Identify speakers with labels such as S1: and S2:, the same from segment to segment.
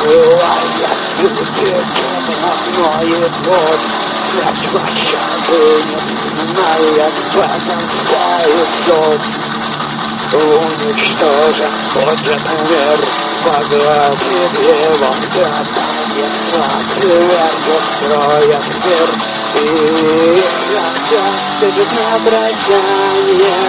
S1: Пылая утеком родной путь, смерть пощады не знает в этом вся суд. Уничтожен будет мир, поглотит его страдания, а смерть устроит мир, и когда стыдит на прощание.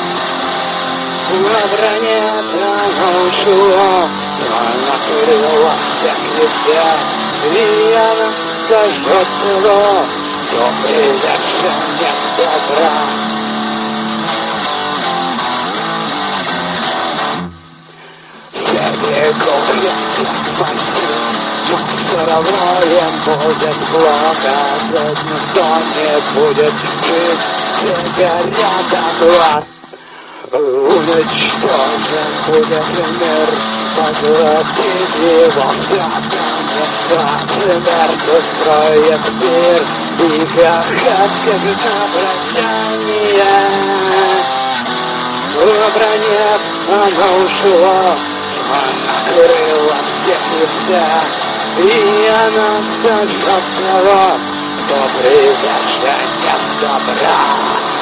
S1: В броне оно ушло, тьма накрыла всех и вся, и она сожжет его, кто привержен нет добра. Бегут, хотят спастись, но все равно им будет плохо. Никто не будет жить, все горят дотла. Уничтожен будет мир, поглотит его страдания, а смерть устроит мир, и ха-ха скажет на прощание. В броне оно ушло, накрыла всех и вся, и она сожжет того, кто привержен без добра.